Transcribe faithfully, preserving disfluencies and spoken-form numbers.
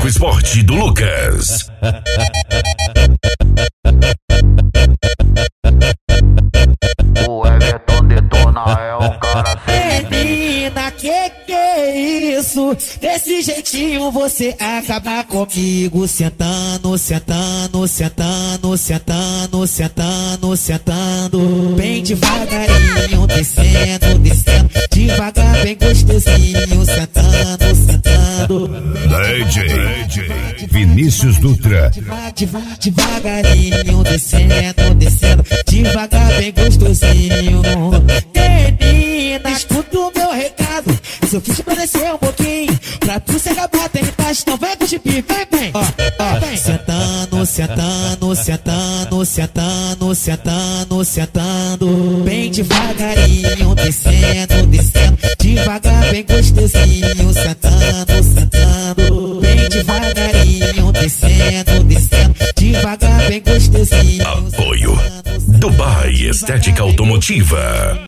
Médico Esporte do Lucas. O Everton detona, é o cara sem menina, que que é isso? Desse jeitinho você acaba comigo. Sentando, sentando, sentando, sentando, sentando, sentando. Bem devagarinho, descendo, descendo. Devagar, bem gostosinho. Sentando, sentando. D J Vinícius Dutra. Devagar, devagar, devagarinho, descendo, descendo. Devagar, bem gostosinho. Menina, escuta o meu recado. Se eu fiz pra descer um pouquinho, pra tu se acabar, tem paz, então vem com o chipi, vem, vem. Ó, ó, vem. Sentando, sentando, sentando, sentando, sentando, sentando. Bem devagarinho, descendo, descendo. Devagar, bem gostosinho. Sentando, sentando. Bem devagarinho, descendo, descendo. Devagar, bem gostosinho. Apoio Dubai Estética Automotiva.